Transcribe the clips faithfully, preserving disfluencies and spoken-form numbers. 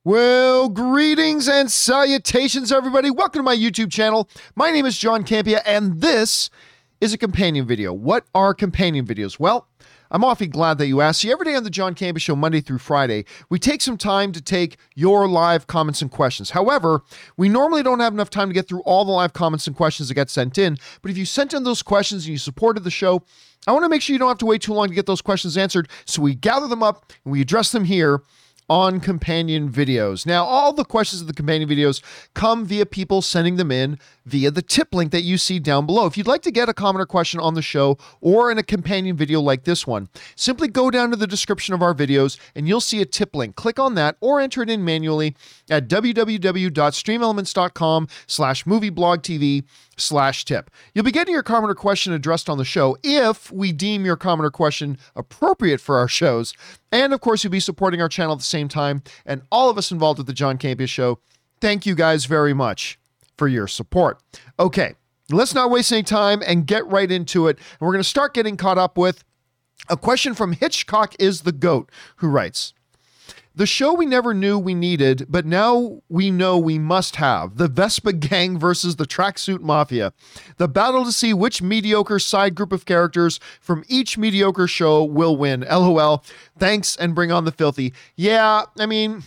Well, greetings and salutations, everybody. Welcome to my YouTube channel. My name is John Campea, and this is a companion video. What are companion videos? Well, I'm awfully glad that you asked. See, every day on the John Campea Show, Monday through Friday, we take some time to take your live comments and questions. However, we normally don't have enough time to get through all the live comments and questions that get sent in. But if you sent in those questions and you supported the show, I want to make sure you don't have to wait too long to get those questions answered. So we gather them up and we address them here on companion videos. Now, all the questions of the companion videos come via people sending them in via the tip link that you see down below. If you'd like to get a comment or question on the show or in a companion video like this one, simply go down to the description of our videos and you'll see a tip link. Click on that or enter it in manually at www.streamelements.com slash movieblogtv slash tip. You'll be getting your comment or question addressed on the show if we deem your comment or question appropriate for our shows. And of course, you'll be supporting our channel at the same time. And all of us involved with the John Campea Show, thank you guys very much for your support. Okay, let's not waste any time and get right into it. And we're going to start getting caught up with a question from Hitchcock is the GOAT, who writes, "The show we never knew we needed, but now we know we must have. The Vespa Gang versus the Tracksuit Mafia. The battle to see which mediocre side group of characters from each mediocre show will win. LOL. Thanks and bring on the filthy." Yeah, I mean,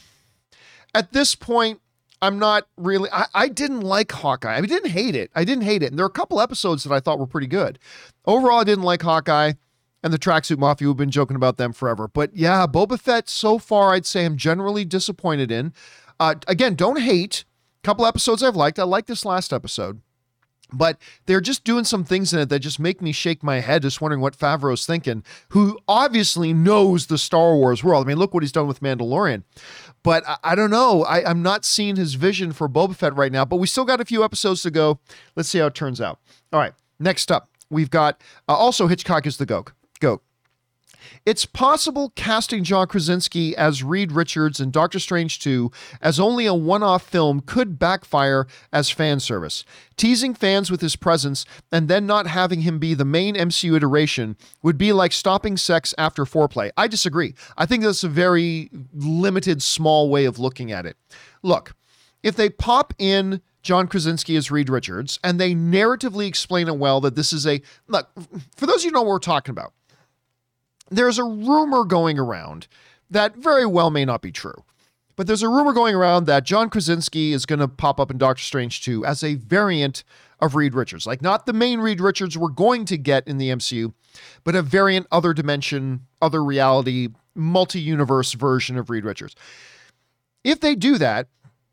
at this point, I'm not really, I, I didn't like Hawkeye. I didn't hate it. I didn't hate it. And there are a couple episodes that I thought were pretty good. Overall, I didn't like Hawkeye. And the Tracksuit Mafia, we've been joking about them forever. But yeah, Boba Fett, so far, I'd say I'm generally disappointed in. Uh, again, don't hate. A couple episodes I've liked. I like this last episode. But they're just doing some things in it that just make me shake my head, just wondering what Favreau's thinking, who obviously knows the Star Wars world. I mean, look what he's done with Mandalorian. But I, I don't know. I, I'm not seeing his vision for Boba Fett right now. But we still got a few episodes to go. Let's see how it turns out. All right, next up, we've got uh, also Hitchcock is the GOAT. Go. It's possible casting John Krasinski as Reed Richards in Doctor Strange two as only a one-off film could backfire as fan service. Teasing fans with his presence and then not having him be the main M C U iteration would be like stopping sex after foreplay. I disagree. I think that's a very limited, small way of looking at it. Look, if they pop in John Krasinski as Reed Richards and they narratively explain it well that this is a... Look, for those of you who know what we're talking about, there's a rumor going around that very well may not be true, but there's a rumor going around that John Krasinski is going to pop up in Doctor Strange two as a variant of Reed Richards, like not the main Reed Richards we're going to get in the M C U, but a variant, other dimension, other reality, multi-universe version of Reed Richards. If they do that,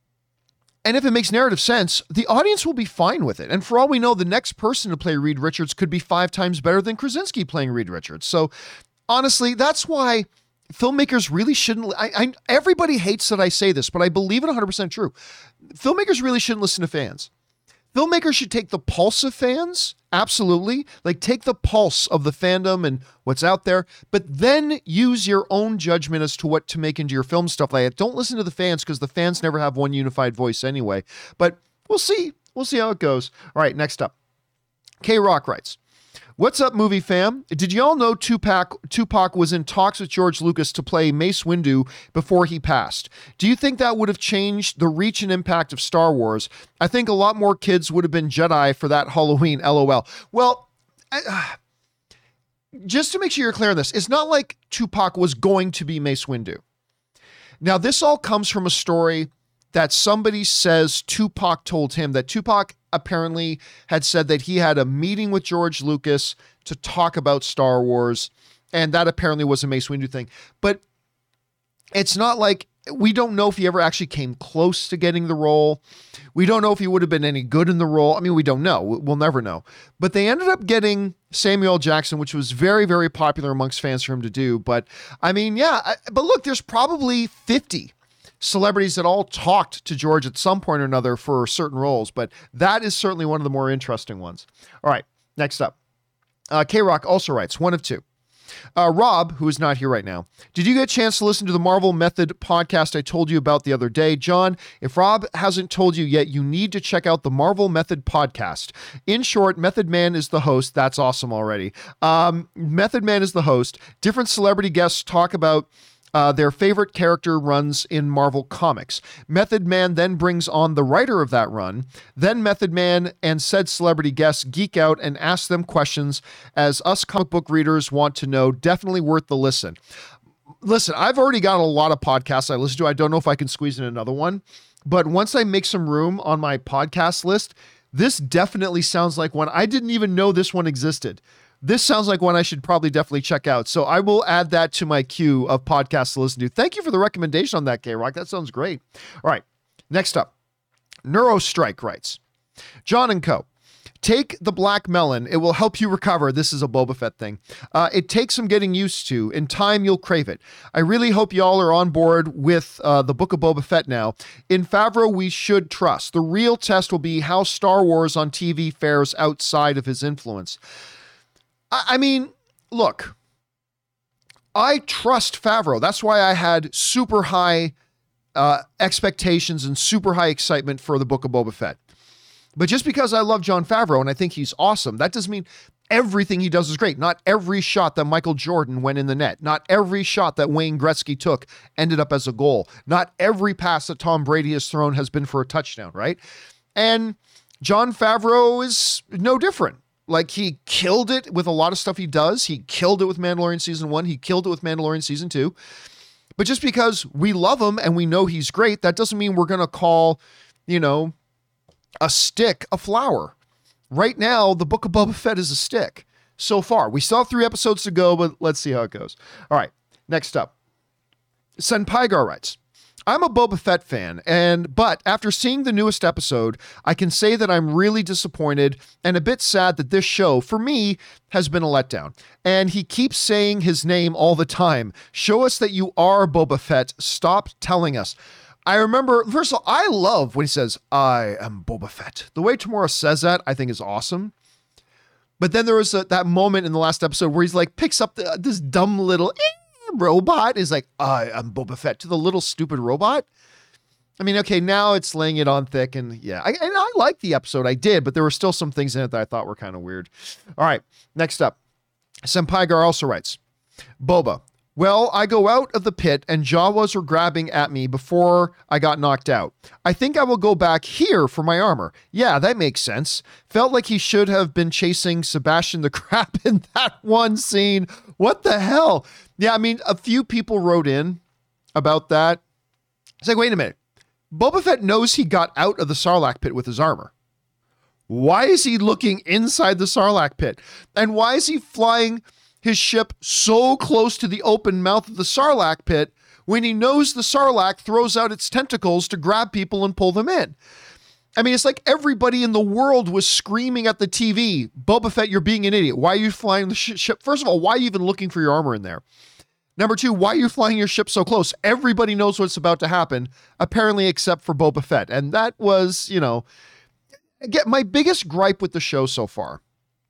and if it makes narrative sense, the audience will be fine with it. And for all we know, the next person to play Reed Richards could be five times better than Krasinski playing Reed Richards. So honestly, that's why filmmakers really shouldn't... I, I, everybody hates that I say this, but I believe it one hundred percent true. Filmmakers really shouldn't listen to fans. Filmmakers should take the pulse of fans, absolutely. Like, take the pulse of the fandom and what's out there, but then use your own judgment as to what to make into your film stuff like that. Don't listen to the fans, because the fans never have one unified voice anyway. But we'll see. We'll see how it goes. All right, next up. K-Rock writes, "What's up, movie fam? Did y'all know Tupac, Tupac was in talks with George Lucas to play Mace Windu before he passed? Do you think that would have changed the reach and impact of Star Wars? I think a lot more kids would have been Jedi for that Halloween, LOL. Well, I, uh, just to make sure you're clear on this, it's not like Tupac was going to be Mace Windu. Now, this all comes from a story that somebody says Tupac told him, that Tupac apparently had said that he had a meeting with George Lucas to talk about Star Wars, and that apparently was a Mace Windu thing. But it's not like, we don't know if he ever actually came close to getting the role. We don't know if he would have been any good in the role. I mean, we don't know. We'll never know. But they ended up getting Samuel L. Jackson, which was very, very popular amongst fans for him to do. But I mean, yeah, I, but look, there's probably fifty celebrities that all talked to George at some point or another for certain roles, but that is certainly one of the more interesting ones. All right, next up. Uh, K-Rock also writes, one of two. Uh, Rob, who is not here right now, did you get a chance to listen to the Marvel Method podcast I told you about the other day? John, if Rob hasn't told you yet, you need to check out the Marvel Method podcast. In short, Method Man is the host. That's awesome already. Um, Method Man is the host. Different celebrity guests talk about Uh, their favorite character runs in Marvel Comics. Method Man then brings on the writer of that run. Then Method Man and said celebrity guests geek out and ask them questions as us comic book readers want to know. Definitely worth the listen. Listen, I've already got a lot of podcasts I listen to. I don't know if I can squeeze in another one, but once I make some room on my podcast list, this definitely sounds like one. I didn't even know this one existed. This sounds like one I should probably definitely check out. So I will add that to my queue of podcasts to listen to. Thank you for the recommendation on that, K-Rock. That sounds great. All right. Next up, Neurostrike writes, John and Co. Take the black melon. It will help you recover. This is a Boba Fett thing. Uh, it takes some getting used to. In time, you'll crave it. I really hope y'all are on board with uh, the Book of Boba Fett now. In Favreau, we should trust. The real test will be how Star Wars on T V fares outside of his influence. I mean, look, I trust Favreau. That's why I had super high uh, expectations and super high excitement for the Book of Boba Fett. But just because I love Jon Favreau and I think he's awesome, that doesn't mean everything he does is great. Not every shot that Michael Jordan went in the net. Not every shot that Wayne Gretzky took ended up as a goal. Not every pass that Tom Brady has thrown has been for a touchdown, right? And Jon Favreau is no different. Like, he killed it with a lot of stuff he does. He killed it with Mandalorian season one. He killed it with Mandalorian season two. But just because we love him and we know he's great, that doesn't mean we're going to call, you know, a stick a flower. Right now, the Book of Boba Fett is a stick. So far. We still have three episodes to go, but let's see how it goes. All right. Next up. Senpaigar writes, I'm a Boba Fett fan, and but after seeing the newest episode, I can say that I'm really disappointed and a bit sad that this show, for me, has been a letdown. And he keeps saying his name all the time. Show us that you are Boba Fett. Stop telling us. I remember, first of all, I love when he says, I am Boba Fett. The way Tamora says that, I think is awesome. But then there was a, that moment in the last episode where he's like, picks up the, this dumb little robot is like, I am Boba Fett to the little stupid robot. I mean, okay, now it's laying it on thick, and yeah, I, and I like the episode. I did, but there were still some things in it that I thought were kind of weird. All right, next up, Senpaigar also writes, Boba, well, I go out of the pit and Jawas are grabbing at me before I got knocked out. I think I will go back here for my armor. Yeah, that makes sense. Felt like he should have been chasing Sebastian the Crab in that one scene. What the hell? Yeah, I mean, a few people wrote in about that. It's like, wait a minute. Boba Fett knows he got out of the Sarlacc pit with his armor. Why is he looking inside the Sarlacc pit? And why is he flying his ship so close to the open mouth of the Sarlacc pit when he knows the Sarlacc throws out its tentacles to grab people and pull them in? I mean, it's like everybody in the world was screaming at the T V, Boba Fett, you're being an idiot. Why are you flying the sh- ship? First of all, why are you even looking for your armor in there? Number two, why are you flying your ship so close? Everybody knows what's about to happen, apparently except for Boba Fett. And that was, you know, again, my biggest gripe with the show so far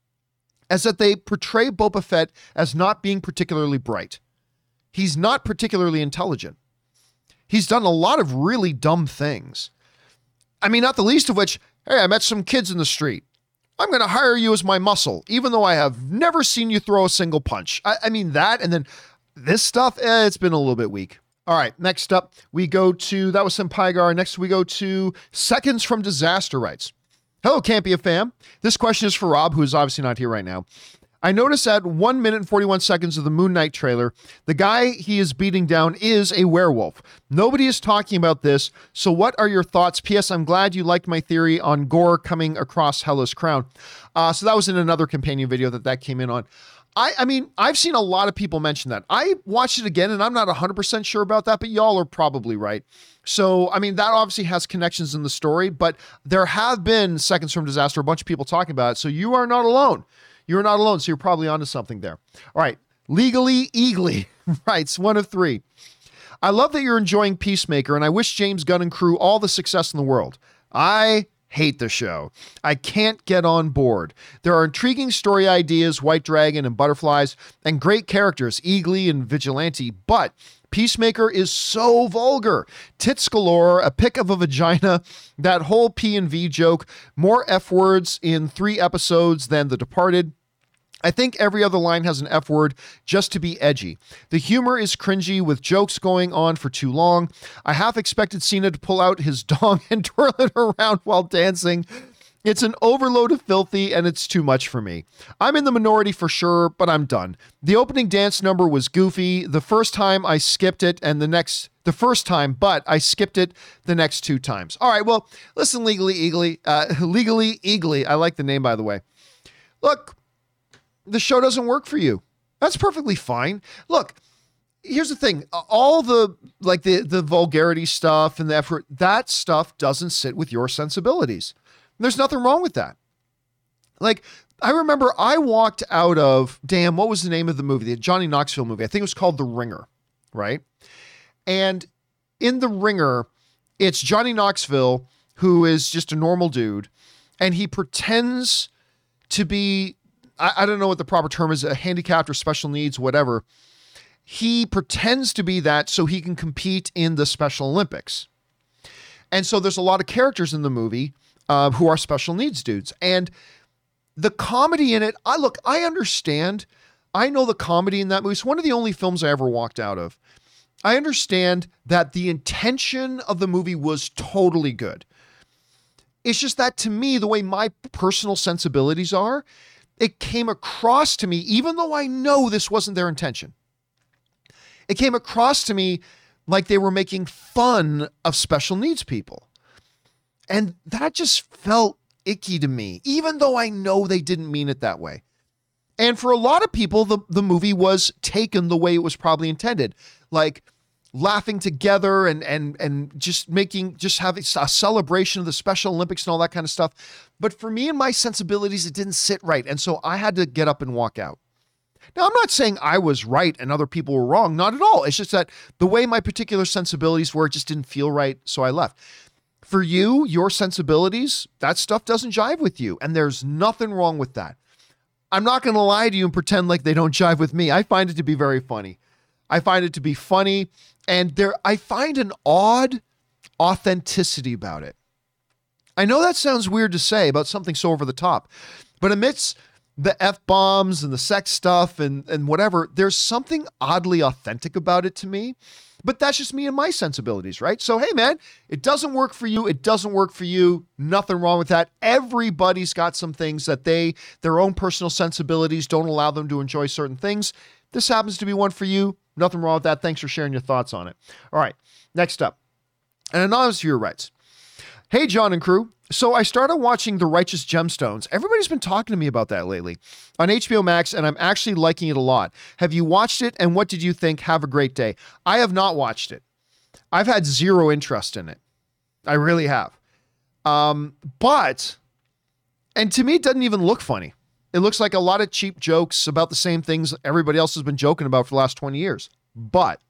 is that they portray Boba Fett as not being particularly bright. He's not particularly intelligent. He's done a lot of really dumb things. I mean, not the least of which, hey, I met some kids in the street. I'm going to hire you as my muscle, even though I have never seen you throw a single punch. I, I mean, that, and then this stuff, eh, it's been a little bit weak. All right, next up, we go to, that was Senpaigar. Next, we go to Seconds from Disaster writes, hello, Campia fam. This question is for Rob, who is obviously not here right now. I noticed at one minute and forty-one seconds of the Moon Knight trailer, the guy he is beating down is a werewolf. Nobody is talking about this, so what are your thoughts? P S. I'm glad you liked my theory on Gore coming across Hellas Crown. Uh, so that was in another companion video that that came in on. I, I mean, I've seen a lot of people mention that. I watched it again, and I'm not one hundred percent sure about that, but y'all are probably right. So, I mean, that obviously has connections in the story, but there have been Seconds from Disaster, a bunch of people talking about it, so you are not alone. You're not alone, so you're probably onto something there. All right, Legally Eagly writes, one of three. I love that you're enjoying Peacemaker, and I wish James Gunn and crew all the success in the world. I hate the show. I can't get on board. There are intriguing story ideas, White Dragon and Butterflies, and great characters, Eagly and Vigilante, but Peacemaker is so vulgar. Tits galore, a pic of a vagina, that whole P and V joke, more F words in three episodes than The Departed. I think every other line has an F word just to be edgy. The humor is cringy with jokes going on for too long. I half expected Cena to pull out his dong and twirl it around while dancing. It's an overload of filthy and it's too much for me. I'm in the minority for sure, but I'm done. The opening dance number was goofy. The first time I skipped it and the next, the first time, but I skipped it the next two times. All right, well, listen, Legally Eagly, uh, Legally Eagly. I like the name, by the way. Look, the show doesn't work for you. That's perfectly fine. Look, here's the thing. All the, like the, the vulgarity stuff and the effort, that stuff doesn't sit with your sensibilities. There's nothing wrong with that. Like, I remember I walked out of, damn, what was the name of the movie? The Johnny Knoxville movie. I think it was called The Ringer, right? And in The Ringer, it's Johnny Knoxville, who is just a normal dude, and he pretends to be, I, I don't know what the proper term is, a handicapped or special needs, whatever. He pretends to be that so he can compete in the Special Olympics. And so there's a lot of characters in the movie uh, who are special needs dudes. And the comedy in it, I look, I understand. I know the comedy in that movie. It's one of the only films I ever walked out of. I understand that the intention of the movie was totally good. It's just that to me, the way my personal sensibilities are, it came across to me, even though I know this wasn't their intention. It came across to me like they were making fun of special needs people. And that just felt icky to me, even though I know they didn't mean it that way. And for a lot of people, the, the movie was taken the way it was probably intended. Like laughing together and and and just making, just having a celebration of the Special Olympics and all that kind of stuff. But for me and my sensibilities, it didn't sit right. And so I had to get up and walk out. Now, I'm not saying I was right and other people were wrong. Not at all. It's just that the way my particular sensibilities were, it just didn't feel right. So I left. For you, your sensibilities, that stuff doesn't jive with you. And there's nothing wrong with that. I'm not going to lie to you and pretend like they don't jive with me. I find it to be very funny. I find it to be funny. And there, I find an odd authenticity about it. I know that sounds weird to say about something so over the top, but amidst the F-bombs and the sex stuff and, and whatever, there's something oddly authentic about it to me. But that's just me and my sensibilities, right? So, hey, man, it doesn't work for you. It doesn't work for you. Nothing wrong with that. Everybody's got some things that they, their own personal sensibilities don't allow them to enjoy certain things. This happens to be one for you. Nothing wrong with that. Thanks for sharing your thoughts on it. All right, next up. An anonymous viewer writes, hey, John and crew. So I started watching The Righteous Gemstones. Everybody's been talking to me about that lately on H B O Max, and I'm actually liking it a lot. Have you watched it, and what did you think? Have a great day. I have not watched it. I've had zero interest in it. I really have. Um, but, and to me, it doesn't even look funny. It looks like a lot of cheap jokes about the same things everybody else has been joking about for the last twenty years. But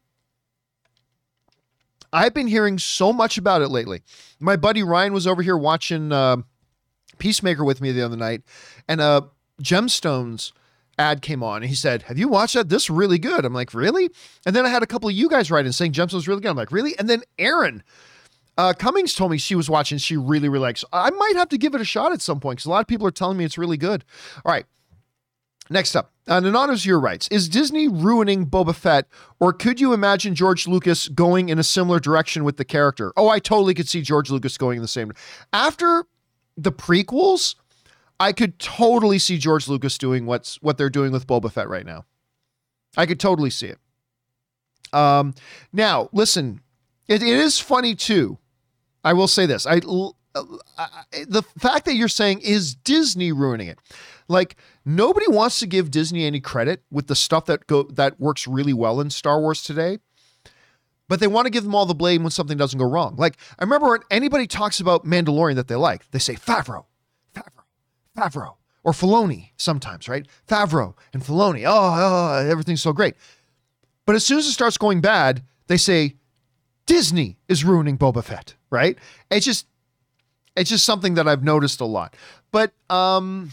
I've been hearing so much about it lately. My buddy Ryan was over here watching uh, Peacemaker with me the other night, and a Gemstones ad came on, and he said, have you watched that? This is really good. I'm like, really? And then I had a couple of you guys write in saying Gemstones is really good. I'm like, really? And then Erin uh, Cummings told me she was watching. She really, really likes. I might have to give it a shot at some point because a lot of people are telling me it's really good. All right. Next up, an anonymous viewer writes, is Disney ruining Boba Fett, or could you imagine George Lucas going in a similar direction with the character? Oh, I totally could see George Lucas going in the same. After the prequels, I could totally see George Lucas doing what's what they're doing with Boba Fett right now. I could totally see it. Um, now, listen, it, it is funny too. I will say this. I, I the fact that you're saying, is Disney ruining it? Like, nobody wants to give Disney any credit with the stuff that go that works really well in Star Wars today, but they want to give them all the blame when something doesn't go wrong. Like, I remember when anybody talks about Mandalorian that they like, they say Favreau, Favreau, Favreau, or Filoni sometimes, right? Favreau and Filoni. Oh, oh, everything's so great. But as soon as it starts going bad, they say Disney is ruining Boba Fett, right? It's just, it's just something that I've noticed a lot. But, um...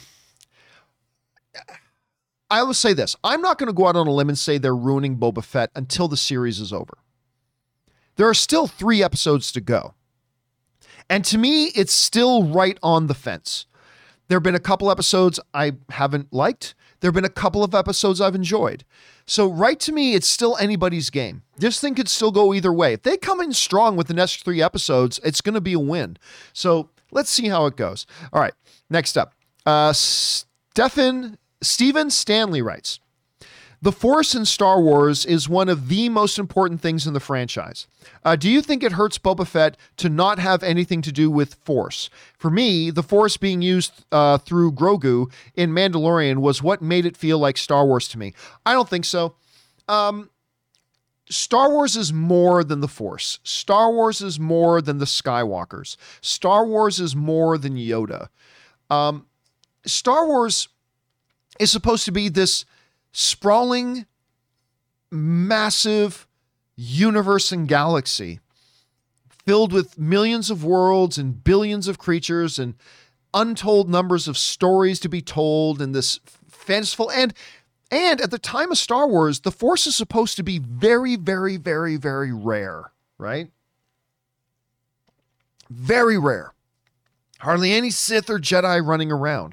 I will say this. I'm not going to go out on a limb and say they're ruining Boba Fett until the series is over. There are still three episodes to go. And to me, it's still right on the fence. There have been a couple episodes I haven't liked. There have been a couple of episodes I've enjoyed. So right to me, it's still anybody's game. This thing could still go either way. If they come in strong with the next three episodes, it's going to be a win. So let's see how it goes. All right, next up. Uh, Stephen, Stephen Stanley writes, the Force in Star Wars is one of the most important things in the franchise. Uh, do you think it hurts Boba Fett to not have anything to do with Force? For me, the Force being used uh, through Grogu in Mandalorian was what made it feel like Star Wars to me. I don't think so. Um, Star Wars is more than the Force. Star Wars is more than the Skywalkers. Star Wars is more than Yoda. Um, Star Wars is supposed to be this sprawling, massive universe and galaxy filled with millions of worlds and billions of creatures and untold numbers of stories to be told and this fanciful and and at the time of Star Wars, the Force is supposed to be very, very, very, very rare, right? Very rare. Hardly any Sith or Jedi running around.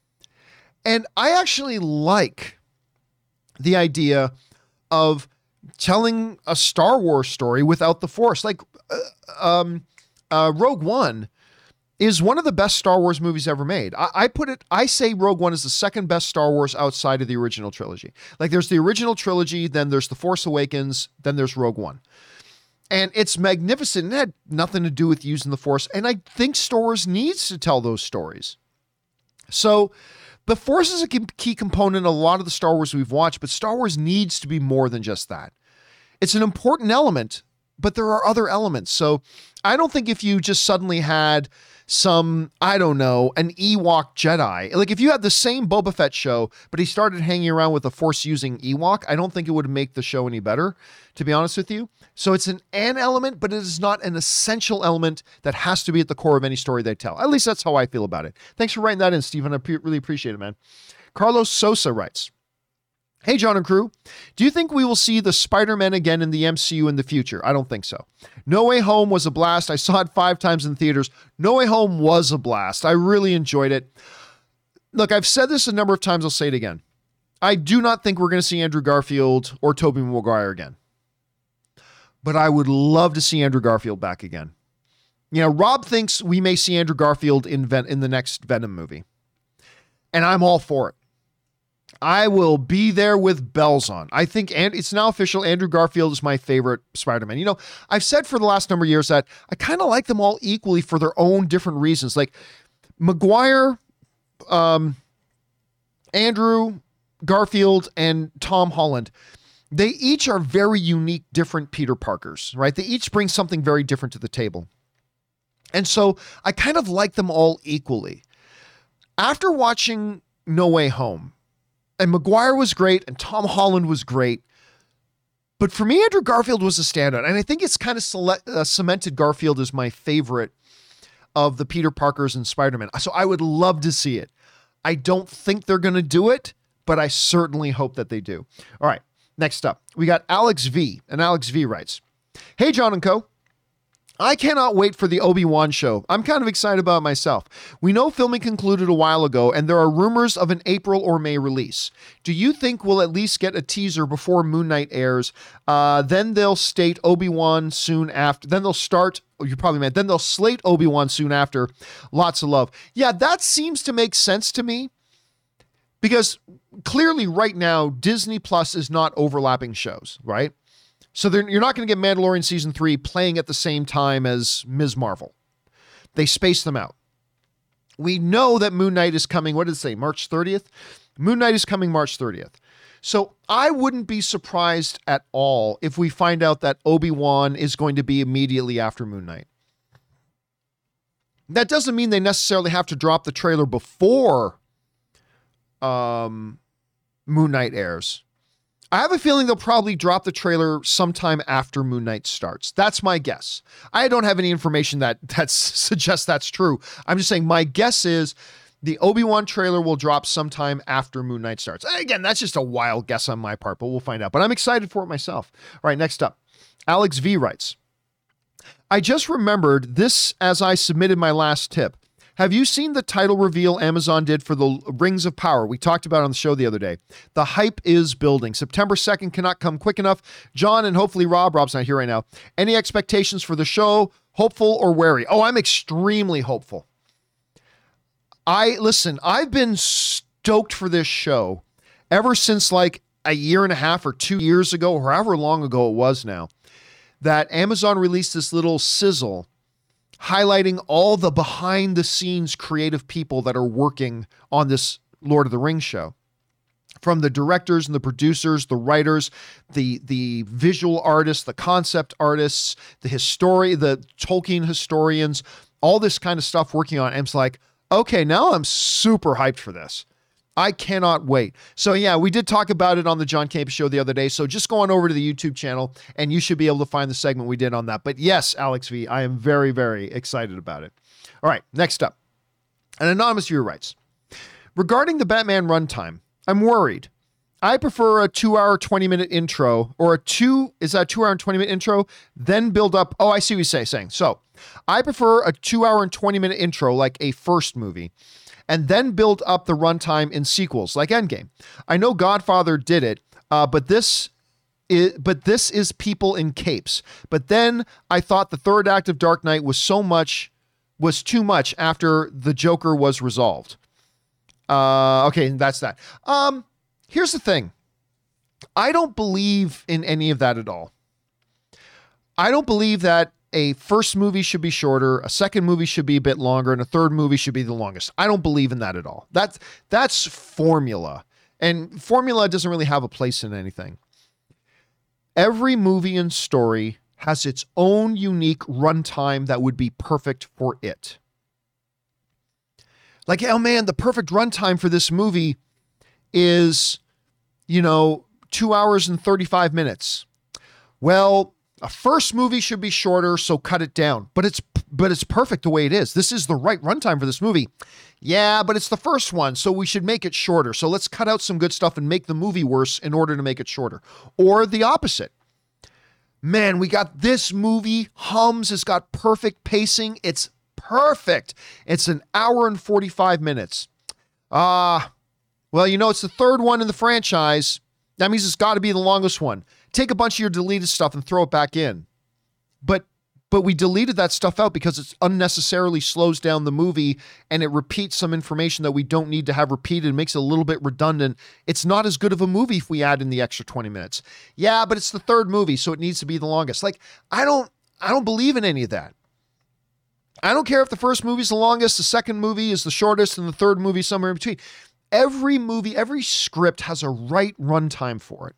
And I actually like the idea of telling a Star Wars story without the Force. Like, uh, um, uh, Rogue One is one of the best Star Wars movies ever made. I, I put it, I say Rogue One is the second best Star Wars outside of the original trilogy. Like, there's the original trilogy, then there's The Force Awakens, then there's Rogue One. And it's magnificent. It had nothing to do with using the Force. And I think Star Wars needs to tell those stories. So, the Force is a key component of a lot of the Star Wars we've watched, but Star Wars needs to be more than just that. It's an important element, but there are other elements. So I don't think if you just suddenly had some, I don't know, an Ewok Jedi, like if you had the same Boba Fett show, but he started hanging around with a Force using Ewok, I don't think it would make the show any better, to be honest with you. So it's an an element, but it is not an essential element that has to be at the core of any story they tell. At least that's how I feel about it. Thanks for writing that in, Stephen. I pre- really appreciate it, man. Carlos Sosa writes, hey, John and crew, do you think we will see the Spider-Man again in the M C U in the future? I don't think so. No Way Home was a blast. I saw it five times in theaters. No Way Home was a blast. I really enjoyed it. Look, I've said this a number of times. I'll say it again. I do not think we're going to see Andrew Garfield or Tobey Maguire again. But I would love to see Andrew Garfield back again. You know, Rob thinks we may see Andrew Garfield in, Ven- in the next Venom movie. And I'm all for it. I will be there with bells on. I think, and it's now official, Andrew Garfield is my favorite Spider-Man. You know, I've said for the last number of years that I kind of like them all equally for their own different reasons. Like Maguire, um, Andrew Garfield, and Tom Holland, they each are very unique, different Peter Parkers, right? They each bring something very different to the table. And so I kind of like them all equally. After watching No Way Home, and Maguire was great, and Tom Holland was great, but for me, Andrew Garfield was a standout. And I think it's kind of cele- uh, cemented Garfield as my favorite of the Peter Parkers and Spider-Man. So I would love to see it. I don't think they're going to do it, but I certainly hope that they do. All right. Next up, we got Alex V, and Alex V writes, hey, John and co. I cannot wait for the Obi-Wan show. I'm kind of excited about it myself. We know filming concluded a while ago, and there are rumors of an April or May release. Do you think we'll at least get a teaser before Moon Knight airs? Uh, then they'll state Obi-Wan soon after. Then they'll start, oh, you probably meant, then they'll slate Obi-Wan soon after. Lots of love. Yeah, that seems to make sense to me. Because clearly right now, Disney Plus is not overlapping shows, right? So you're not going to get Mandalorian Season three playing at the same time as Miz Marvel. They space them out. We know that Moon Knight is coming, what did it say, March thirtieth? Moon Knight is coming March thirtieth. So I wouldn't be surprised at all if we find out that Obi-Wan is going to be immediately after Moon Knight. That doesn't mean they necessarily have to drop the trailer before um, Moon Knight airs. I have a feeling they'll probably drop the trailer sometime after Moon Knight starts. That's my guess. I don't have any information that that suggests that's true. I'm just saying my guess is the Obi-Wan trailer will drop sometime after Moon Knight starts. Again, that's just a wild guess on my part, but we'll find out. But I'm excited for it myself. All right, next up. Alex V writes, I just remembered this as I submitted my last tip. Have you seen the title reveal Amazon did for the Rings of Power? We talked about it on the show the other day. The hype is building. September second cannot come quick enough. John and hopefully Rob, Rob's not here right now. Any expectations for the show? Hopeful or wary? Oh, I'm extremely hopeful. I, listen, I've been stoked for this show ever since like a year and a half or two years ago, or however long ago it was now, that Amazon released this little sizzle highlighting all the behind the scenes creative people that are working on this Lord of the Rings show. From the directors and the producers, the writers, the, the visual artists, the concept artists, the histori- the Tolkien historians, all this kind of stuff working on it. And it's like, okay, now I'm super hyped for this. I cannot wait. So yeah, we did talk about it on the John Campea Show the other day. So just go on over to the YouTube channel and you should be able to find the segment we did on that. But yes, Alex V, I am very, very excited about it. All right, next up. An anonymous viewer writes, regarding the Batman runtime, I'm worried. I prefer a two hour, twenty minute intro or a two, is that a two hour and twenty minute intro? Then build up. Oh, I see what you're saying. So I prefer a two hour and twenty minute intro, like a first movie, and then build up the runtime in sequels like Endgame. I know Godfather did it, uh, but this is, but this is people in capes. But then I thought the third act of Dark Knight was so much, was too much after the Joker was resolved. Uh, okay, that's that. Um, here's the thing. I don't believe in any of that at all. I don't believe that a first movie should be shorter, a second movie should be a bit longer, and a third movie should be the longest. I don't believe in that at all. That's, that's formula. And formula doesn't really have a place in anything. Every movie and story has its own unique runtime that would be perfect for it. Like, oh man, the perfect runtime for this movie is, you know, two hours and thirty-five minutes. Well, a first movie should be shorter, so cut it down. But it's but it's perfect the way it is. This is the right runtime for this movie. Yeah, but it's the first one, so we should make it shorter. So let's cut out some good stuff and make the movie worse in order to make it shorter. Or the opposite. Man, we got this movie, hums, it's got perfect pacing. It's perfect. It's an hour and forty-five minutes. Ah, uh, well, you know, it's the third one in the franchise. That means it's got to be the longest one. Take a bunch of your deleted stuff and throw it back in. But but we deleted that stuff out because it unnecessarily slows down the movie and it repeats some information that we don't need to have repeated. It makes it a little bit redundant. It's not as good of a movie if we add in the extra twenty minutes. Yeah, but it's the third movie, so it needs to be the longest. Like, I don't I don't believe in any of that. I don't care if the first movie is the longest, the second movie is the shortest, and the third movie somewhere in between. Every movie, every script has a right runtime for it.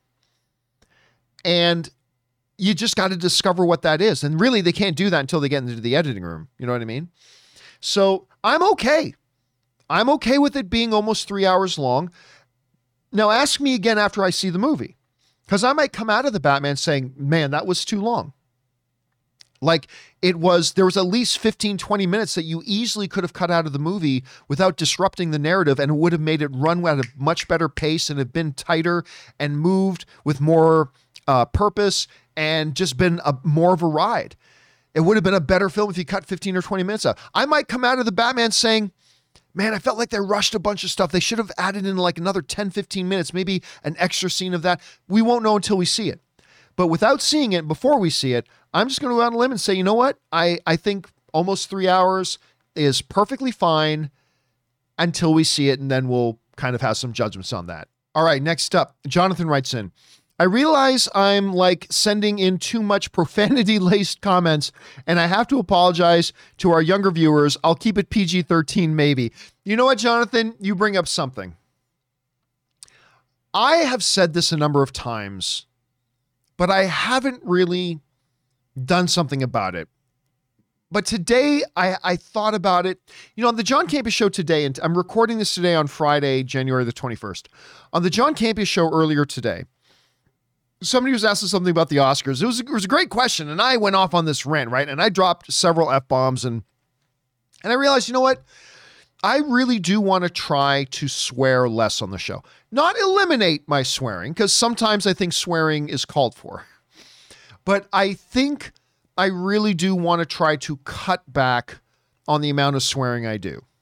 And you just got to discover what that is. And really, they can't do that until they get into the editing room. You know what I mean? So I'm okay. I'm okay with it being almost three hours long. Now, ask me again after I see the movie, because I might come out of the Batman saying, man, that was too long. Like it was, there was at least fifteen, twenty minutes that you easily could have cut out of the movie without disrupting the narrative, and it would have made it run at a much better pace and have been tighter and moved with more uh, purpose and just been a more of a ride. It would have been a better film if you cut fifteen or twenty minutes out. I might come out of the Batman saying, man, I felt like they rushed a bunch of stuff. They should have added in like another ten, fifteen minutes, maybe an extra scene of that. We won't know until we see it. But without seeing it, before we see it, I'm just going to go out on a limb and say, you know what? I, I think almost three hours is perfectly fine until we see it, and then we'll kind of have some judgments on that. All right, next up, Jonathan writes in, I realize I'm like sending in too much profanity-laced comments, and I have to apologize to our younger viewers. I'll keep it P G thirteen maybe. You know what, Jonathan? You bring up something. I have said this a number of times, but I haven't really done something about it. But today I, I thought about it. You know, on the John Campea Show today, and I'm recording this today on Friday, January the twenty-first. On the John Campea Show earlier today, somebody was asking something about the Oscars. It was, it was a great question, and I went off on this rant, right? And I dropped several F-bombs, and and I realized, you know what? I really do want to try to swear less on the show. Not eliminate my swearing, because sometimes I think swearing is called for. But I think I really do want to try to cut back on the amount of swearing I do.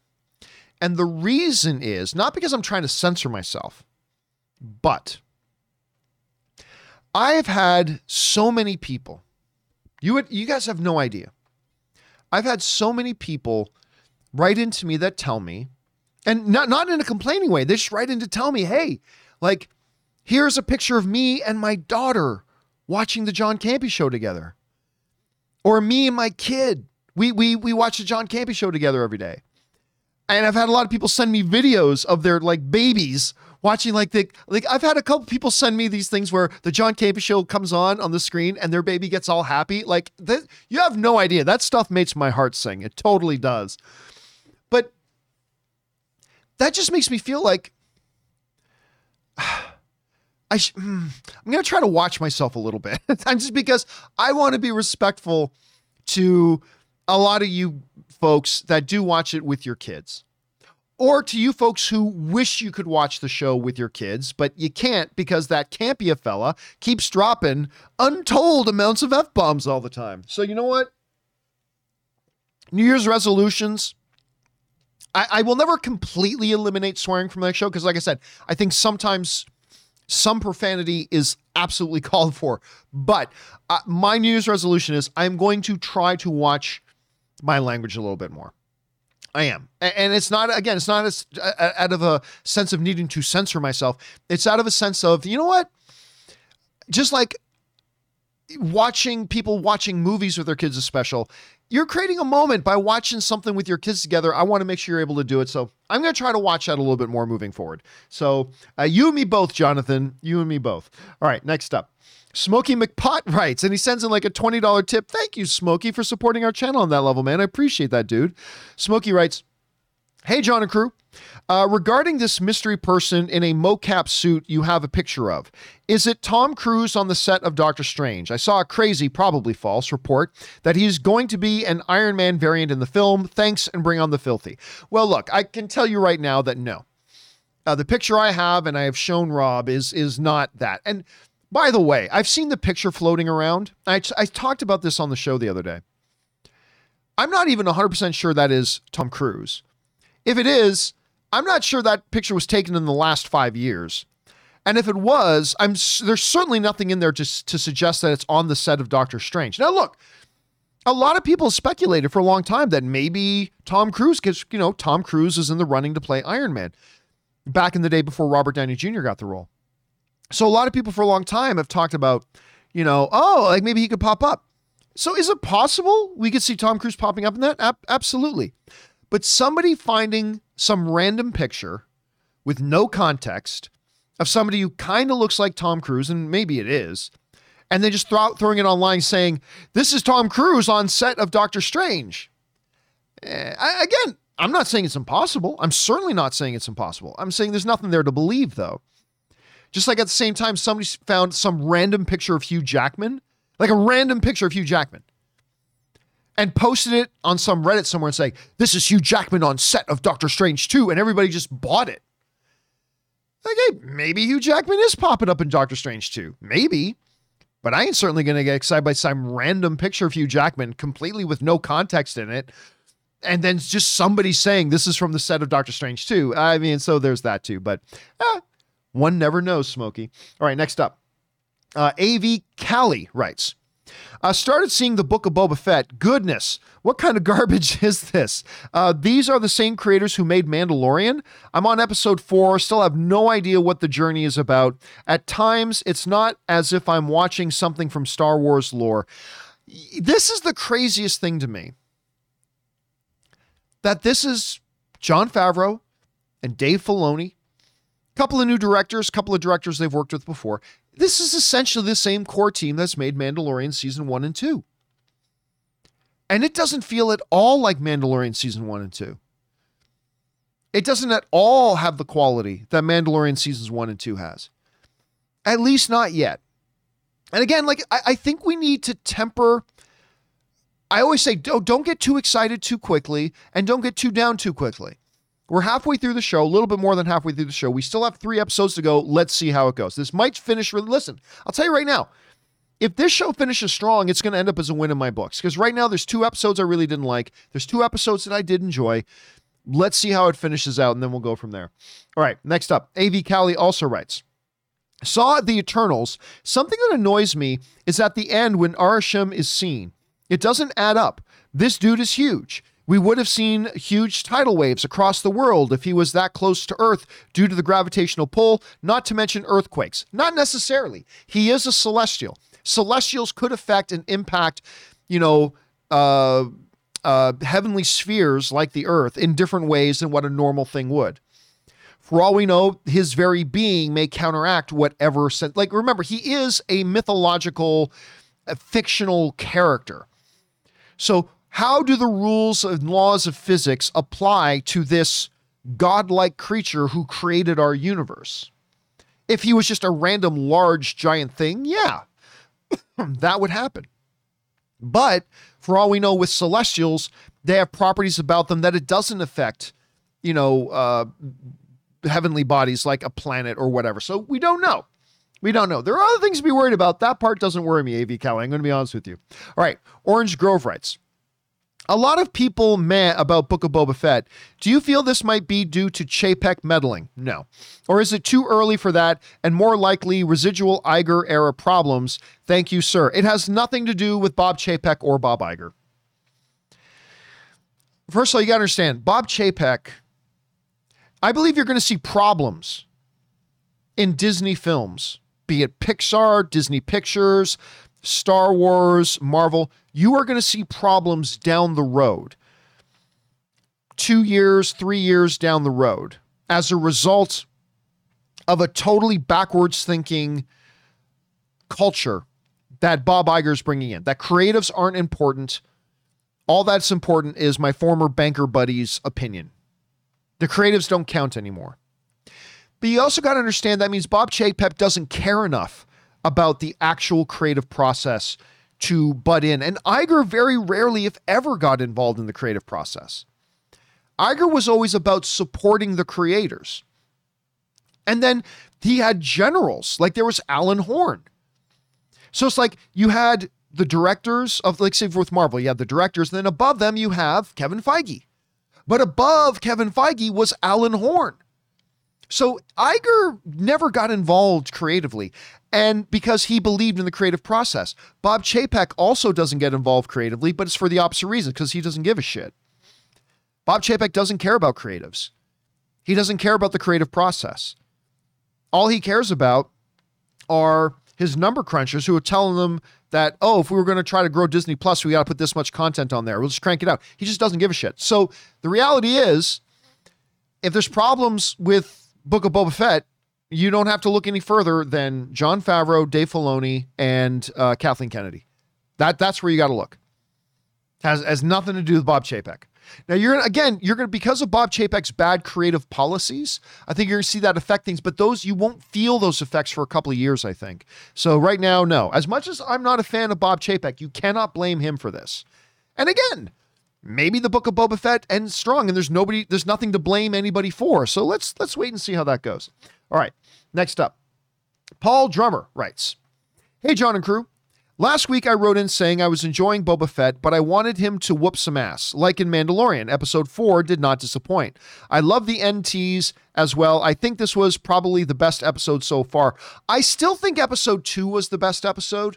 And the reason is not because I'm trying to censor myself, but I've had so many people, you would, you guys have no idea. I've had so many people write into me that tell me, and not, not in a complaining way, they just write in to tell me, hey, like, here's a picture of me and my daughter watching the John Campea show together. Or me and my kid. We, we, we watch the John Campea show together every day. And I've had a lot of people send me videos of their like babies watching like the, like I've had a couple people send me these things where the John Campea show comes on on the screen and their baby gets all happy. Like that, you have no idea. That stuff makes my heart sing. It totally does. But that just makes me feel like I sh- I'm going to try to watch myself a little bit. I'm just because I want to be respectful to a lot of you folks that do watch it with your kids, or to you folks who wish you could watch the show with your kids, but you can't because that Campea fella keeps dropping untold amounts of F-bombs all the time. So you know what? New Year's resolutions. I, I will never completely eliminate swearing from that show because, like I said, I think sometimes some profanity is absolutely called for. But uh, my New Year's resolution is I'm going to try to watch my language a little bit more. I am. And it's not, again, it's not as, uh, out of a sense of needing to censor myself. It's out of a sense of, you know what? Just like watching people watching movies with their kids is special. You're creating a moment by watching something with your kids together. I want to make sure you're able to do it. So I'm going to try to watch that a little bit more moving forward. So uh, you and me both, Jonathan, you and me both. All right, next up. Smokey McPot writes, and he sends in like a twenty dollars tip. Thank you, Smokey, for supporting our channel on that level, man. I appreciate that, dude. Smokey writes, hey, John and crew. Uh, regarding this mystery person in a mocap suit you have a picture of, is it Tom Cruise on the set of Doctor Strange? I saw a crazy, probably false, report that he's going to be an Iron Man variant in the film. Thanks, and bring on the filthy. Well, look, I can tell you right now that no. Uh, the picture I have, and I have shown Rob, is, is not that. And by the way, I've seen the picture floating around. I, I talked about this on the show the other day. I'm not even one hundred percent sure that is Tom Cruise. If it is, I'm not sure that picture was taken in the last five years. And if it was, I'm there's certainly nothing in there to, to suggest that it's on the set of Doctor Strange. Now, look, a lot of people speculated for a long time that maybe Tom Cruise, because, you know, Tom Cruise is in the running to play Iron Man back in the day before Robert Downey Junior got the role. So a lot of people for a long time have talked about, you know, oh, like maybe he could pop up. So is it possible we could see Tom Cruise popping up in that? A- absolutely. But somebody finding some random picture with no context of somebody who kind of looks like Tom Cruise, and maybe it is, and then just throw, throwing it online saying, this is Tom Cruise on set of Doctor Strange. Eh, I, again, I'm not saying it's impossible. I'm certainly not saying it's impossible. I'm saying there's nothing there to believe, though. Just like at the same time, somebody found some random picture of Hugh Jackman, like a random picture of Hugh Jackman, and posted it on some Reddit somewhere and saying, this is Hugh Jackman on set of Doctor Strange two, and everybody just bought it. Like, hey, maybe Hugh Jackman is popping up in Doctor Strange two. Maybe. But I ain't certainly going to get excited by some random picture of Hugh Jackman completely with no context in it. And then just somebody saying this is from the set of Doctor Strange two. I mean, so there's that too. But eh, one never knows, Smokey. All right, next up. Uh, A V Callie writes, I uh, started seeing the Book of Boba Fett. Goodness, what kind of garbage is this? Uh, these are the same creators who made Mandalorian. I'm on episode four, still have no idea what the journey is about. At times, it's not as if I'm watching something from Star Wars lore. This is the craziest thing to me. That this is Jon Favreau and Dave Filoni, a couple of new directors, a couple of directors they've worked with before. This is essentially the same core team that's made Mandalorian season one and two. And it doesn't feel at all like Mandalorian season one and two. It doesn't at all have the quality that Mandalorian seasons one and two has. At least not yet. And again, like, I, I think we need to temper. I always say, don't, don't get too excited too quickly and don't get too down too quickly. We're halfway through the show, a little bit more than halfway through the show. We still have three episodes to go. Let's see how it goes. This might finish. Really, listen, I'll tell you right now, if this show finishes strong, it's going to end up as a win in my books. Because right now there's two episodes I really didn't like. There's two episodes that I did enjoy. let's see how it finishes out, and then we'll go from there. All right, next up, A V Cali also writes, saw the Eternals. Something that annoys me is at the end when Arishem is seen. It doesn't add up. This dude is huge. We would have seen huge tidal waves across the world if he was that close to Earth due to the gravitational pull, not to mention earthquakes. Not necessarily. He is a celestial. Celestials could affect and impact, you know, uh, uh, heavenly spheres like the Earth in different ways than what a normal thing would. For all we know, his very being may counteract whatever. Like, remember, he is a mythological, a fictional character. So how do the rules and laws of physics apply to this godlike creature who created our universe? If he was just a random large giant thing, yeah, that would happen. But for all we know with celestials, they have properties about them that it doesn't affect, you know, uh, heavenly bodies like a planet or whatever. So we don't know. We don't know. There are other things to be worried about. That part doesn't worry me, A V Cali. I'm going to be honest with you. All right. Orange Grove writes, a lot of people meh about Book of Boba Fett. Do you feel this might be due to Chapek meddling? No. Or is it too early for that and more likely residual Iger era problems? Thank you, sir. It has nothing to do with Bob Chapek or Bob Iger. First of all, you got to understand, Bob Chapek, I believe you're going to see problems in Disney films, be it Pixar, Disney Pictures, Star Wars, Marvel. You are going to see problems down the road, two years, three years down the road, as a result of a totally backwards thinking culture that Bob Iger is bringing in, that creatives aren't important. All that's important is my former banker buddy's opinion. The creatives don't count anymore. But you also got to understand that means Bob Chapek doesn't care enough about the actual creative process to butt in. And Iger very rarely, if ever, got involved in the creative process. Iger was always about supporting the creators. And then he had generals, like there was Alan Horn. So it's like you had the directors of, like say with Marvel, you have the directors, and then above them you have Kevin Feige. But above Kevin Feige was Alan Horn. So Iger never got involved creatively, and because he believed in the creative process. Bob Chapek also doesn't get involved creatively, but it's for the opposite reason, because he doesn't give a shit. Bob Chapek doesn't care about creatives. He doesn't care about the creative process. All he cares about are his number crunchers who are telling them that, oh, if we were going to try to grow Disney Plus, we got to put this much content on there. We'll just crank it out. He just doesn't give a shit. So the reality is, if there's problems with Book of Boba Fett, you don't have to look any further than Jon Favreau, Dave Filoni, and uh, Kathleen Kennedy. That that's where you got to look. Has has nothing to do with Bob Chapek. Now you're again you're gonna because of Bob Chapek's bad creative policies. I think you're gonna see that affect things, but those you won't feel those effects for a couple of years. I think so. Right now, no. As much as I'm not a fan of Bob Chapek, you cannot blame him for this. And again, maybe the Book of Boba Fett ends strong, and there's nobody, there's nothing to blame anybody for. So let's let's wait and see how that goes. All right, next up, Paul Drummer writes, "Hey John and crew, last week I wrote in saying I was enjoying Boba Fett, but I wanted him to whoop some ass, like in Mandalorian. Episode four did not disappoint. I love the N Ts as well. I think this was probably the best episode so far. I still think episode two was the best episode.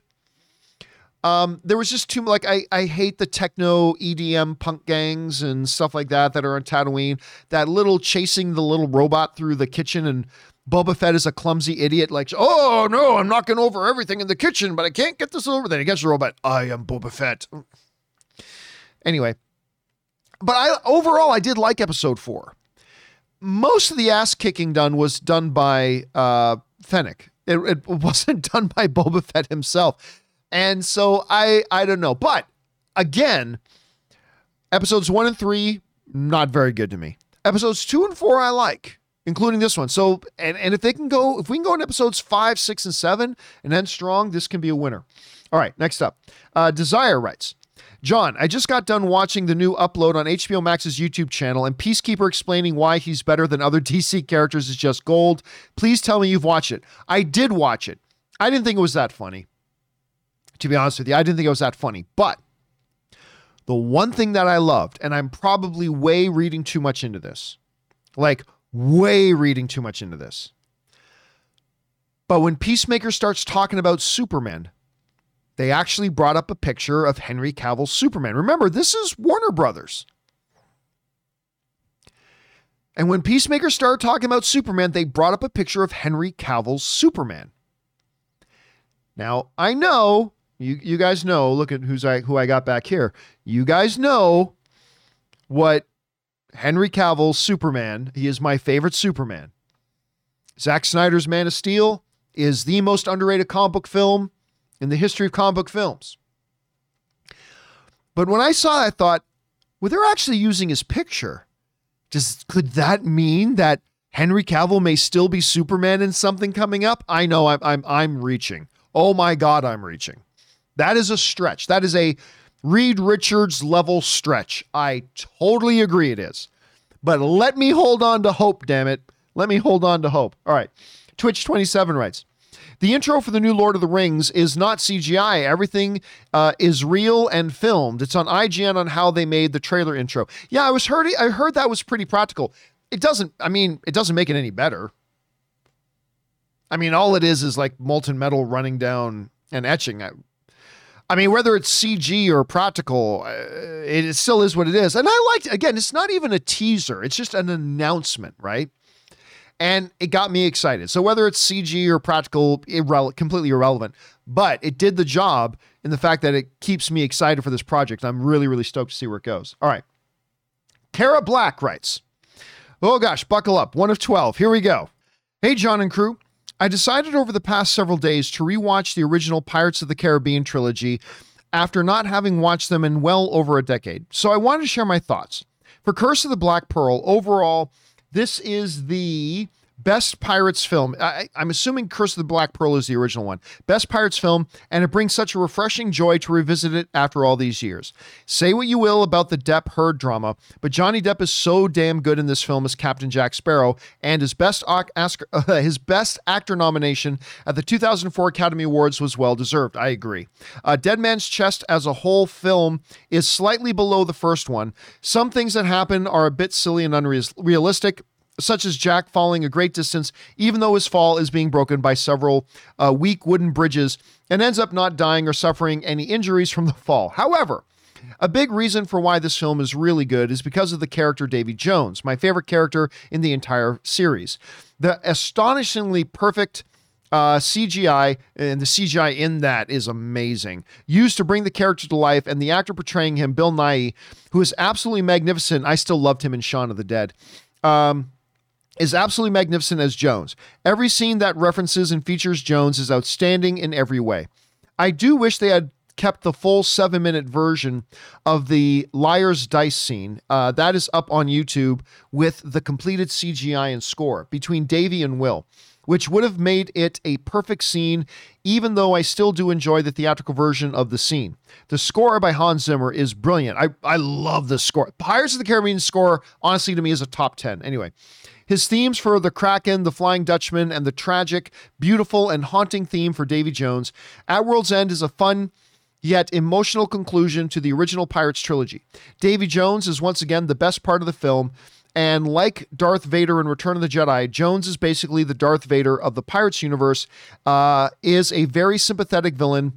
Um, there was just too like I I hate the techno E D M punk gangs and stuff like that that are on Tatooine. That little chasing the little robot through the kitchen, and Boba Fett is a clumsy idiot. Like, oh no, I'm knocking over everything in the kitchen, but I can't get this over. Then he gets the robot. I am Boba Fett. Anyway, but I overall I did like episode four. Most of the ass kicking done was done by uh, Fennec. It, it wasn't done by Boba Fett himself. And so I, I don't know, but again, episodes one and three, not very good to me. Episodes two and four, I like, including this one. So, and, and if they can go, if we can go in episodes five, six, and seven and end strong, this can be a winner. All right, next up, uh, Desire writes, John, I just got done watching the new upload on H B O Max's YouTube channel, and Peacekeeper explaining why he's better than other D C characters is just gold. Please tell me you've watched it. I did watch it. I didn't think it was that funny. To be honest with you, I didn't think it was that funny, but The one thing that I loved, and I'm probably way reading too much into this, like way reading too much into this. But when Peacemaker starts talking about Superman, they actually brought up a picture of Henry Cavill's Superman. Remember, this is Warner Brothers. And when Peacemaker started talking about Superman, they brought up a picture of Henry Cavill's Superman. Now, I know, you, you guys know, look at who's I, who I got back here. You guys know what Henry Cavill's Superman, he is my favorite Superman. Zack Snyder's Man of Steel is the most underrated comic book film in the history of comic book films. But when I saw it, I thought, well, they're actually using his picture. Does, could that mean that Henry Cavill may still be Superman in something coming up? I know I'm, I'm, I'm reaching. Oh my God, I'm reaching. That is a stretch. That is a Reed Richards level stretch. I totally agree it is. But let me hold on to hope, damn it. Let me hold on to hope. All right. Twitch twenty-seven writes, the intro for the new Lord of the Rings is not C G I. Everything uh, is real and filmed. It's on I G N on how they made the trailer intro. Yeah, I was heard. I heard that was pretty practical. It doesn't, I mean, it doesn't make it any better. I mean, all it is is like molten metal running down and etching. I, I mean, whether it's C G or practical, uh, it still is what it is. And I liked, again, it's not even a teaser. It's just an announcement, right? And it got me excited. So whether it's C G or practical, irrele- completely irrelevant, but it did the job in the fact that it keeps me excited for this project. I'm really, really stoked to see where it goes. All right. Kara Black writes, oh gosh, buckle up. One of twelve. Here we go. Hey, John and crew. I decided over the past several days to rewatch the original Pirates of the Caribbean trilogy after not having watched them in well over a decade. So I wanted to share my thoughts. For Curse of the Black Pearl, overall, this is the best Pirates film. I, I'm assuming Curse of the Black Pearl is the original one. Best Pirates film, and it brings such a refreshing joy to revisit it after all these years. Say what you will about the Depp Heard drama, but Johnny Depp is so damn good in this film as Captain Jack Sparrow, and his best, Oscar, uh, his best actor nomination at the two thousand four Academy Awards was well-deserved. I agree. Uh, Dead Man's Chest as a whole film is slightly below the first one. Some things that happen are a bit silly and unrealistic, such as Jack falling a great distance, even though his fall is being broken by several uh, weak wooden bridges, and ends up not dying or suffering any injuries from the fall. However, a big reason for why this film is really good is because of the character Davy Jones, my favorite character in the entire series. The astonishingly perfect uh, C G I, and the C G I in that is amazing, used to bring the character to life, and the actor portraying him, Bill Nighy, who is absolutely magnificent. I still loved him in Shaun of the Dead. Um... is absolutely magnificent as Jones. Every scene that references and features Jones is outstanding in every way. I do wish they had kept the full seven-minute version of the Liar's Dice scene. Uh, that is up on YouTube with the completed C G I and score between Davy and Will, which would have made it a perfect scene, even though I still do enjoy the theatrical version of the scene. The score by Hans Zimmer is brilliant. I, I love the score. Pirates of the Caribbean score, honestly, to me, is a top ten. Anyway, his themes for the Kraken, the Flying Dutchman, and the tragic, beautiful, and haunting theme for Davy Jones. At World's End is a fun yet emotional conclusion to the original Pirates trilogy. Davy Jones is once again the best part of the film, and like Darth Vader in Return of the Jedi, Jones is basically the Darth Vader of the Pirates universe, uh, is a very sympathetic villain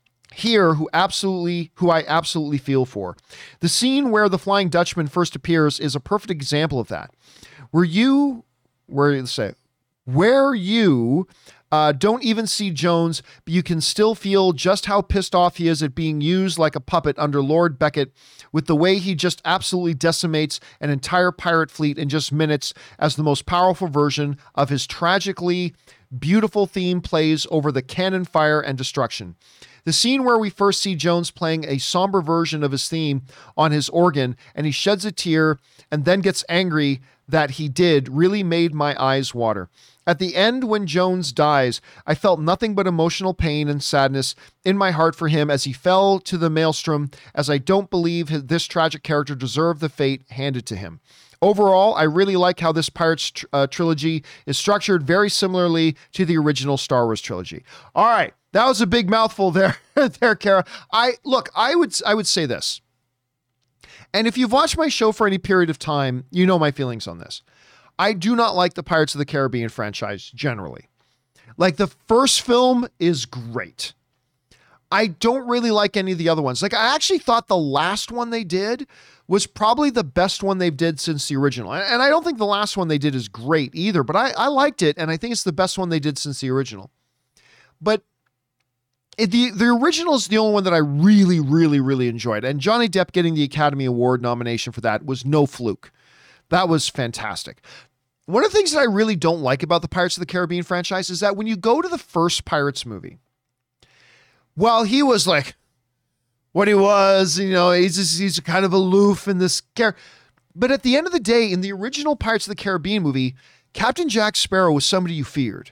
here who absolutely, who I absolutely feel for. The scene where the Flying Dutchman first appears is a perfect example of that. Were you, where you say, where you uh, don't even see Jones, but you can still feel just how pissed off he is at being used like a puppet under Lord Beckett, with the way he just absolutely decimates an entire pirate fleet in just minutes as the most powerful version of his tragically beautiful theme plays over the cannon fire and destruction. The scene where we first see Jones playing a somber version of his theme on his organ, and he sheds a tear and then gets angry that he did, really made my eyes water. At the end, when Jones dies, I felt nothing but emotional pain and sadness in my heart for him as he fell to the maelstrom, as I don't believe his, this tragic character deserved the fate handed to him. Overall, I really like how this Pirates tr- uh, trilogy is structured very similarly to the original Star Wars trilogy. All right, that was a big mouthful there, there, Kara. I look, I would, I would say this. And if you've watched my show for any period of time, you know my feelings on this. I do not like the Pirates of the Caribbean franchise generally. Like, the first film is great. I don't really like any of the other ones. Like, I actually thought the last one they did was probably the best one they've did since the original. And I don't think the last one they did is great either, but I, I liked it, and I think it's the best one they did since the original. But it, the, the original is the only one that I really, really, really enjoyed. And Johnny Depp getting the Academy Award nomination for that was no fluke. That was fantastic. One of the things that I really don't like about the Pirates of the Caribbean franchise is that when you go to the first Pirates movie, well, he was like what he was, you know, he's just, he's kind of aloof in this character. But at the end of the day, in the original Pirates of the Caribbean movie, Captain Jack Sparrow was somebody you feared.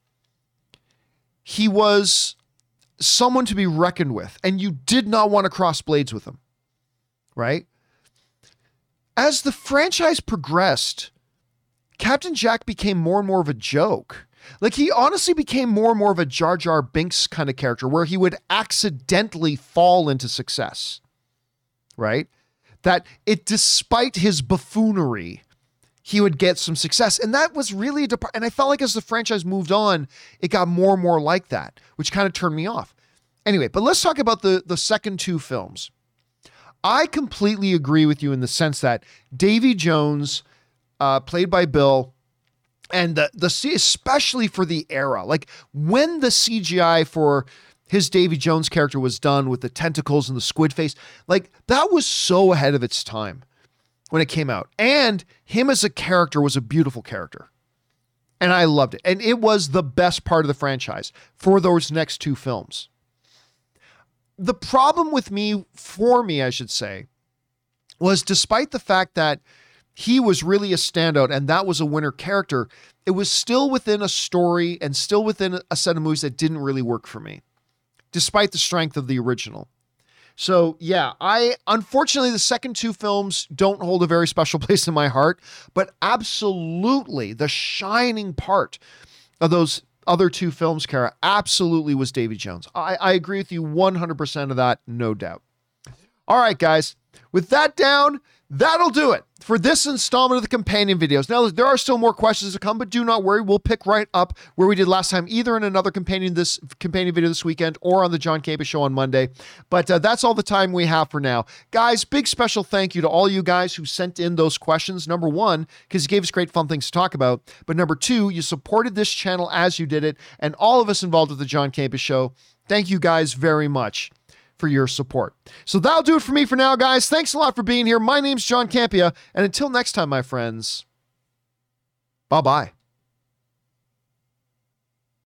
He was someone to be reckoned with, and you did not want to cross blades with him, right? As the franchise progressed, Captain Jack became more and more of a joke. Like, he honestly became more and more of a Jar Jar Binks kind of character where he would accidentally fall into success, right? That it, despite his buffoonery, he would get some success. And that was really a depart. And I felt like as the franchise moved on, it got more and more like that, which kind of turned me off. Anyway, but let's talk about the, the second two films. I completely agree with you in the sense that Davy Jones, uh, played by Bill, and the, the, especially for the era, like when the C G I for his Davy Jones character was done with the tentacles and the squid face, like that was so ahead of its time when it came out. And him as a character was a beautiful character. And I loved it. And it was the best part of the franchise for those next two films. The problem with me, for me, I should say, was despite the fact that he was really a standout and that was a winner character, it was still within a story and still within a set of movies that didn't really work for me, despite the strength of the original. So yeah, I, unfortunately, the second two films don't hold a very special place in my heart, but absolutely the shining part of those other two films, Kara, absolutely was Davy Jones. I, I agree with you one hundred percent of that, no doubt. All right, guys, with that down, that'll do it for this installment of the companion videos. Now, there are still more questions to come, but do not worry. We'll pick right up where we did last time, either in another companion this companion video this weekend or on the John Campea Show on Monday. But uh, that's all the time we have for now. Guys, big special thank you to all you guys who sent in those questions. Number one, because you gave us great fun things to talk about. But number two, you supported this channel as you did it. And all of us involved with the John Campea Show, thank you guys very much for your support. So that'll do it for me for now, guys. Thanks a lot for being here. My name's John Campea, and until next time, my friends, bye-bye.